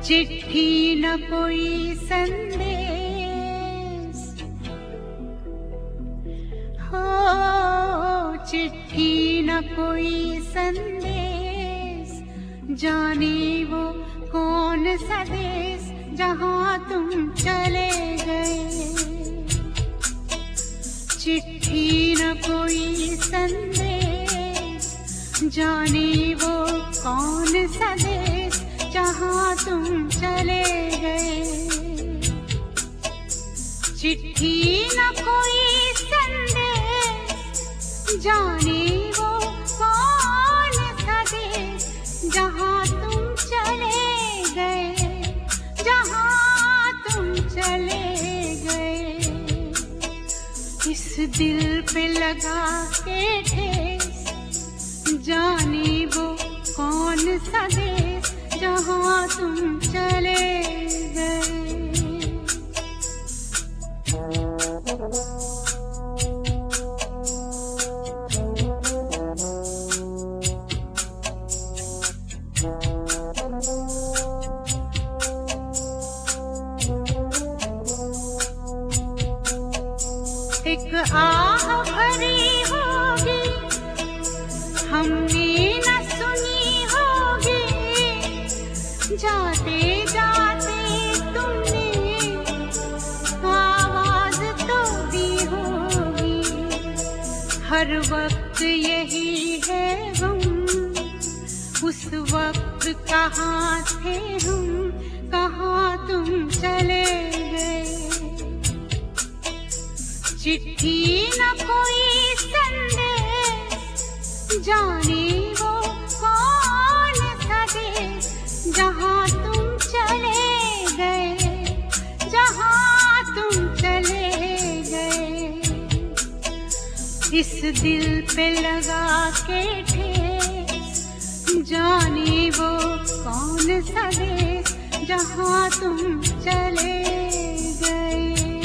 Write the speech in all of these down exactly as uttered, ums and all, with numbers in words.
चिट्ठी न कोई संदेश हो, चिट्ठी न कोई संदेश, जाने वो कौन सा देश जहाँ तुम चले गए। चिट्ठी न कोई संदेश, जाने वो कौन सा देश जहाँ तुम चले गए। चिट्ठी न कोई संदेश, जाने वो कौन सा देश जहाँ तुम चले गए, जहाँ तुम चले गए। इस दिल पे लगा के ठेस, जाने वो कौन सा देश जहाँ तुम चले गए। एक आह भरी होगी, हमने न सुनी होगी, जाते जाते तुमने आवाज तो दी होगी। हर वक्त यही है गम, उस वक्त कहाँ थे हम, कहाँ तुम चले गए। चिट्ठी न कोई संदेश, जाने वो कौन सा देश जहाँ तुम चले गए, जहाँ तुम चले गए। इस दिल पे लगा के ठेस, जाने वो कौन सा देश जहाँ तुम चले गए।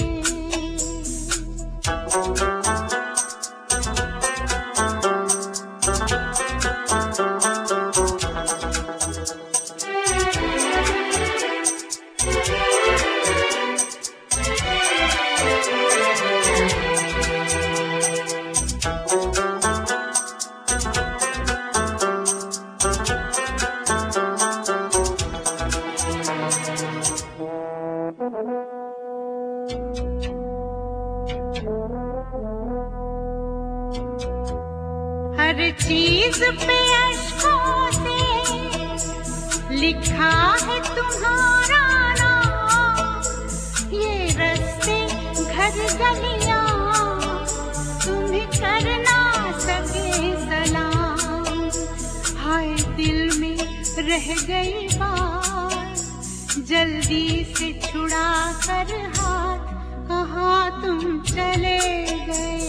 हर चीज पे अश्कों से लिखा है तुम्हारा नाम, ये रस्ते घर गलियां तुम्हें कर ना सके सलाम। हाय दिल में रह गई बात, जल्दी से छुड़ा कर हाथ, कहाँ तुम चले गए।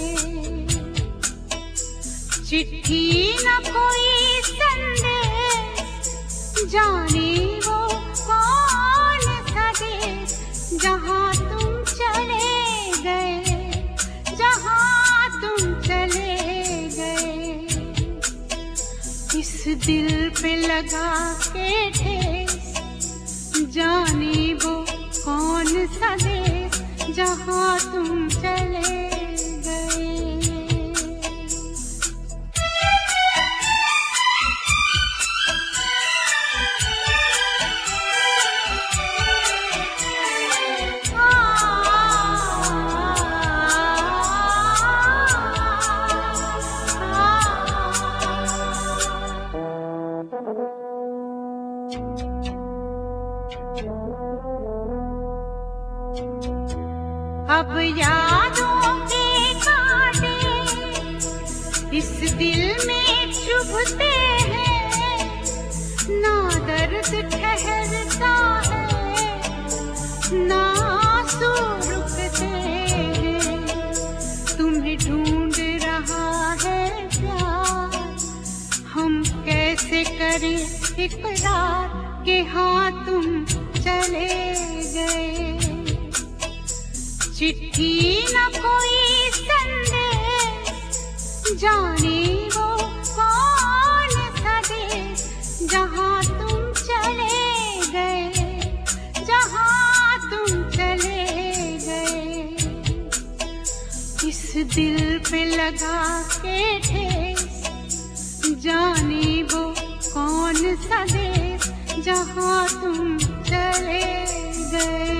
चिट्ठी न कोई संदेश, जाने वो कौन सा देश जहाँ तुम चले गए, जहाँ तुम चले गए। इस दिल पे लगा के ठेस, जाने वो कौन सा देश जहाँ तुम चले गए। अब यादों के कांटे इस दिल में चुभते हैं, ना दर्द ठहरता है, ना आंसू रुकते हैं। तुम्हें ढूंढ रहा है प्यार, हम कैसे करें इकरार कि हाँ तुम चले गए। चिट्ठी न कोई संदेश, जाने वो कौन सा देश जहाँ तुम चले गए, दिल पे लगा के ठेस, जाने वो कौन सा देश जहाँ तुम चले गए।